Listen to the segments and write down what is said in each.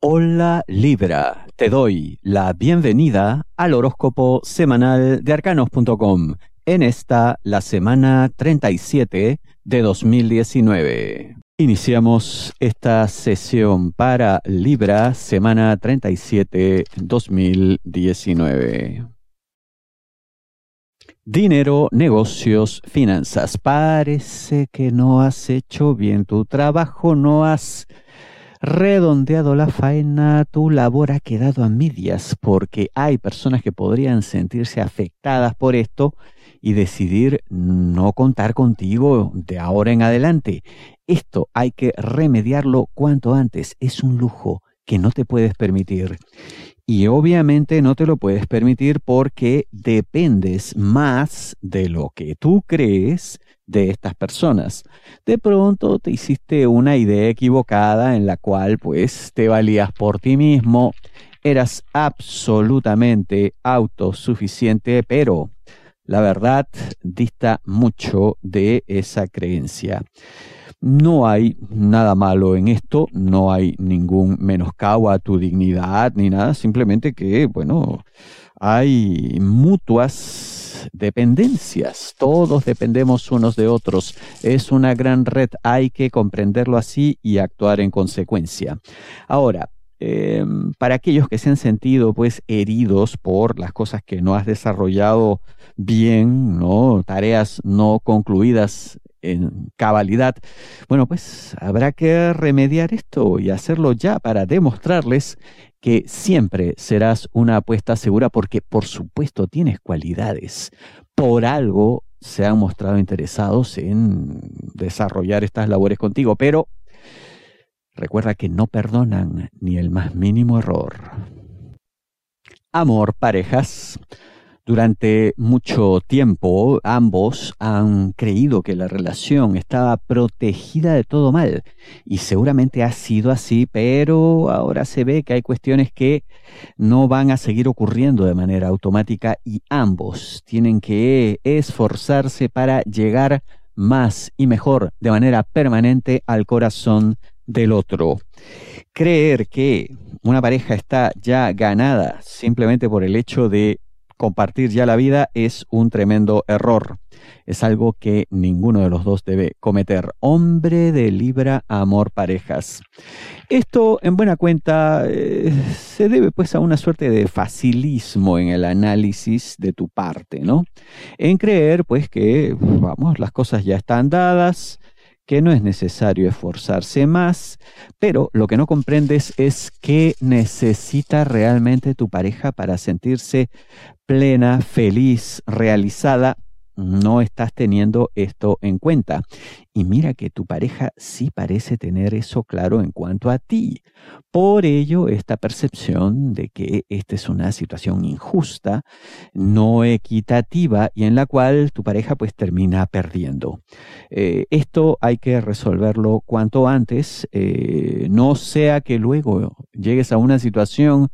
Hola Libra, te doy la bienvenida al horóscopo semanal de arcanos.com en la semana 37 de 2019. Iniciamos esta sesión para Libra, semana 37, 2019. Dinero, negocios, finanzas. Parece que no has hecho bien tu trabajo, no has redondeado la faena, tu labor ha quedado a medias porque hay personas que podrían sentirse afectadas por esto y decidir no contar contigo de ahora en adelante. Esto hay que remediarlo cuanto antes. Es un lujo que no te puedes permitir. Y obviamente no te lo puedes permitir porque dependes más de lo que tú crees de estas personas. De pronto te hiciste una idea equivocada en la cual pues te valías por ti mismo, eras absolutamente autosuficiente, pero la verdad dista mucho de esa creencia. No hay nada malo en esto, no hay ningún menoscabo a tu dignidad ni nada, simplemente que, bueno, hay mutuas dependencias, todos dependemos unos de otros, es una gran red, hay que comprenderlo así y actuar en consecuencia. Ahora, para aquellos que se han sentido pues heridos por las cosas que no has desarrollado bien, ¿no? Tareas no concluidas en cabalidad, bueno, pues habrá que remediar esto y hacerlo ya para demostrarles que siempre serás una apuesta segura porque por supuesto tienes cualidades. Por algo se han mostrado interesados en desarrollar estas labores contigo, pero recuerda que no perdonan ni el más mínimo error. Amor, parejas. Durante mucho tiempo, ambos han creído que la relación estaba protegida de todo mal y seguramente ha sido así, pero ahora se ve que hay cuestiones que no van a seguir ocurriendo de manera automática y ambos tienen que esforzarse para llegar más y mejor de manera permanente al corazón del otro. Creer que una pareja está ya ganada simplemente por el hecho de compartir ya la vida es un tremendo error. Es algo que ninguno de los dos debe cometer. Hombre de Libra, amor, parejas. Esto, en buena cuenta, se debe pues a una suerte de facilismo en el análisis de tu parte, ¿no? En creer pues que, vamos, las cosas ya están dadas, que no es necesario esforzarse más, pero lo que no comprendes es qué necesita realmente tu pareja para sentirse plena, feliz, realizada. No estás teniendo esto en cuenta. Y mira que tu pareja sí parece tener eso claro en cuanto a ti. Por ello, esta percepción de que esta es una situación injusta, no equitativa y en la cual tu pareja pues termina perdiendo. Esto hay que resolverlo cuanto antes, no sea que luego llegues a una situación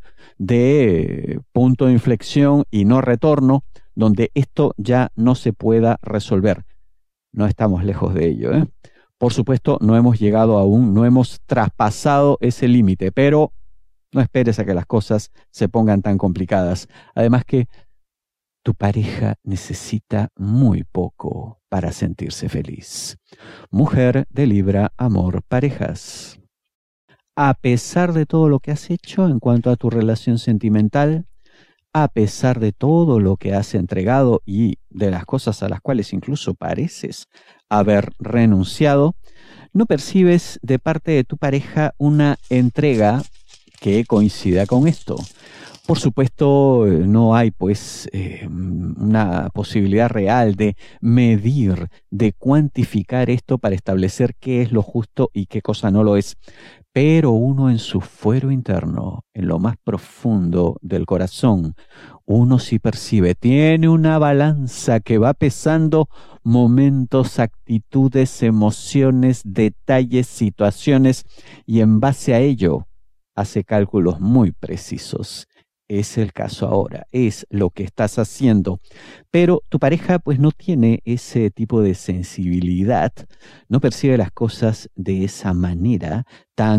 de punto de inflexión y no retorno, donde esto ya no se pueda resolver. No estamos lejos de ello, ¿eh? Por supuesto, no hemos llegado aún, no hemos traspasado ese límite, pero no esperes a que las cosas se pongan tan complicadas. Además que tu pareja necesita muy poco para sentirse feliz. Mujer de Libra, amor, parejas. A pesar de todo lo que has hecho en cuanto a tu relación sentimental, a pesar de todo lo que has entregado y de las cosas a las cuales incluso pareces haber renunciado, no percibes de parte de tu pareja una entrega que coincida con esto. Por supuesto, no hay pues una posibilidad real de medir, de cuantificar esto para establecer qué es lo justo y qué cosa no lo es. Pero uno en su fuero interno, en lo más profundo del corazón, uno sí percibe, tiene una balanza que va pesando momentos, actitudes, emociones, detalles, situaciones, y en base a ello hace cálculos muy precisos. Es el caso ahora, es lo que estás haciendo. Pero tu pareja pues no tiene ese tipo de sensibilidad, no percibe las cosas de esa manera tan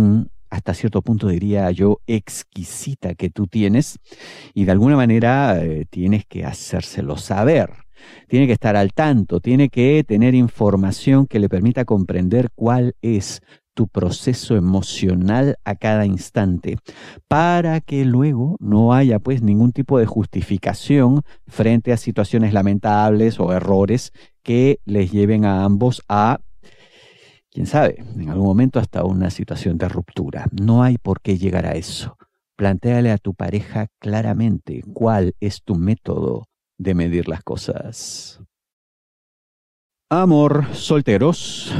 hasta cierto punto diría yo, exquisita que tú tienes y de alguna manera tienes que hacérselo saber. Tiene que estar al tanto, tiene que tener información que le permita comprender cuál es tu proceso emocional a cada instante, para que luego no haya pues ningún tipo de justificación frente a situaciones lamentables o errores que les lleven a ambos a, quién sabe, en algún momento hasta una situación de ruptura. No hay por qué llegar a eso. Plantéale a tu pareja claramente cuál es tu método de medir las cosas. Amor, solteros.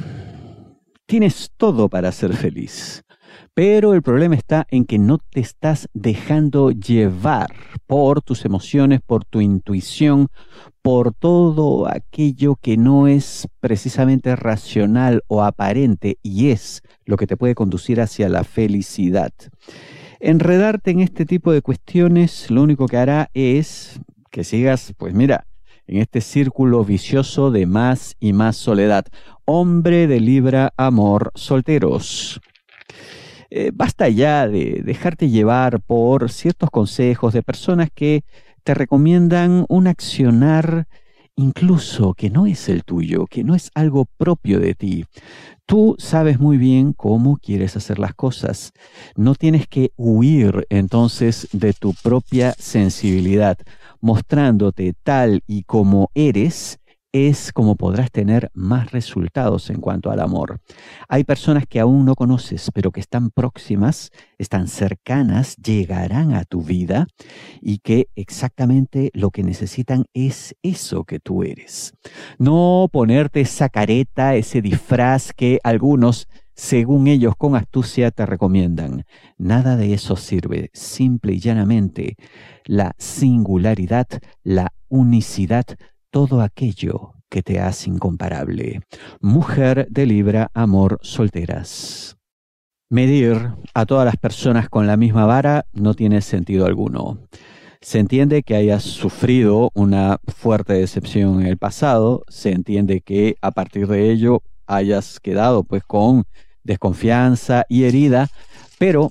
Tienes todo para ser feliz, pero el problema está en que no te estás dejando llevar por tus emociones, por tu intuición, por todo aquello que no es precisamente racional o aparente y es lo que te puede conducir hacia la felicidad. Enredarte en este tipo de cuestiones lo único que hará es que sigas, pues mira, en este círculo vicioso de más y más soledad. Hombre de Libra, amor, solteros. Basta ya de dejarte llevar por ciertos consejos de personas que te recomiendan un accionar incluso que no es el tuyo, que no es algo propio de ti. Tú sabes muy bien cómo quieres hacer las cosas. No tienes que huir entonces de tu propia sensibilidad. Mostrándote tal y como eres, es como podrás tener más resultados en cuanto al amor. Hay personas que aún no conoces, pero que están próximas, están cercanas, llegarán a tu vida y que exactamente lo que necesitan es eso que tú eres. No ponerte esa careta, ese disfraz que algunos, según ellos con astucia, te recomiendan. Nada de eso sirve. Simple y llanamente, la singularidad, la unicidad, todo aquello que te hace incomparable. Mujer de Libra, amor, solteras. Medir a todas las personas con la misma vara no tiene sentido alguno. Se entiende que hayas sufrido una fuerte decepción en el pasado, se entiende que a partir de ello hayas quedado pues con desconfianza y herida, pero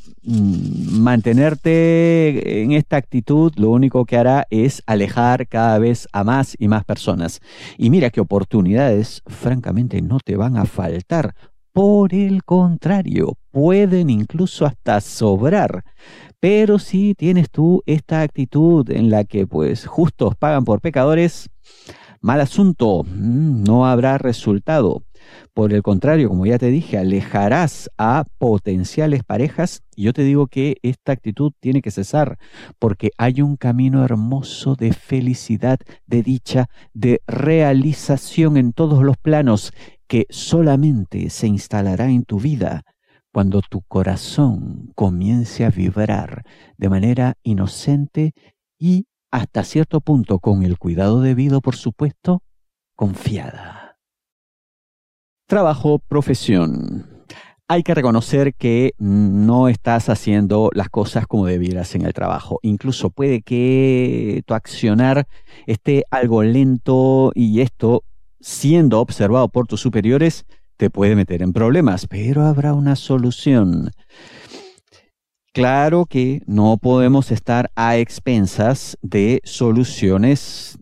mantenerte en esta actitud lo único que hará es alejar cada vez a más y más personas. Y mira que oportunidades francamente no te van a faltar. Por el contrario, pueden incluso hasta sobrar. Pero si tienes tú esta actitud en la que pues justos pagan por pecadores, mal asunto, no habrá resultado. Por el contrario, como ya te dije, alejarás a potenciales parejas y yo te digo que esta actitud tiene que cesar porque hay un camino hermoso de felicidad, de dicha, de realización en todos los planos que solamente se instalará en tu vida cuando tu corazón comience a vibrar de manera inocente y hasta cierto punto, con el cuidado debido, por supuesto, confiada. Trabajo, profesión. Hay que reconocer que no estás haciendo las cosas como debieras en el trabajo. Incluso puede que tu accionar esté algo lento y esto, siendo observado por tus superiores, te puede meter en problemas, pero habrá una solución. Claro que no podemos estar a expensas de soluciones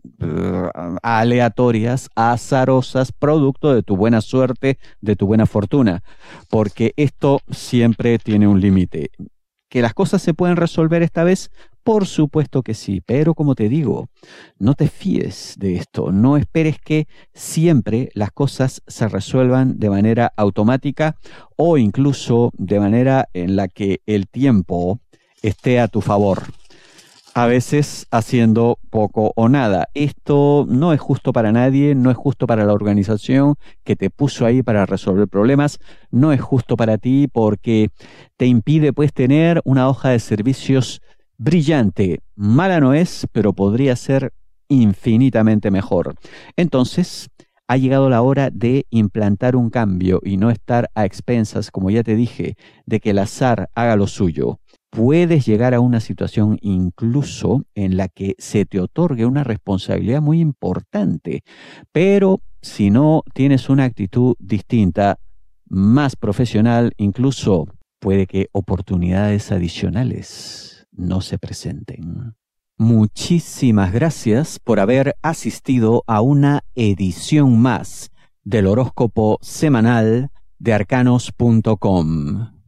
aleatorias, azarosas, producto de tu buena suerte, de tu buena fortuna, porque esto siempre tiene un límite. ¿Que las cosas se pueden resolver esta vez? Por supuesto que sí, pero como te digo, no te fíes de esto, no esperes que siempre las cosas se resuelvan de manera automática o incluso de manera en la que el tiempo esté a tu favor. A veces haciendo poco o nada. Esto no es justo para nadie, no es justo para la organización que te puso ahí para resolver problemas, no es justo para ti porque te impide pues tener una hoja de servicios brillante. Mala no es, pero podría ser infinitamente mejor. Entonces, ha llegado la hora de implantar un cambio y no estar a expensas, como ya te dije, de que el azar haga lo suyo. Puedes llegar a una situación incluso en la que se te otorgue una responsabilidad muy importante, pero si no tienes una actitud distinta, más profesional, incluso puede que oportunidades adicionales no se presenten. Muchísimas gracias por haber asistido a una edición más del horóscopo semanal de arcanos.com.